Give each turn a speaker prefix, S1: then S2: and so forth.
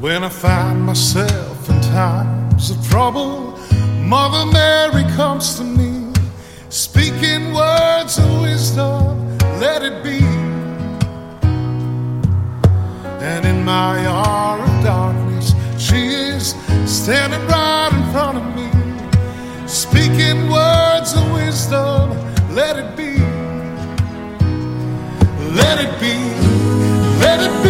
S1: When I find myself in times of trouble, Mother Mary comes to me, speaking words of wisdom, let it be. And in my hour of darkness, she is standing right in front of me, speaking words of wisdom, let it be. Let it be, let it be.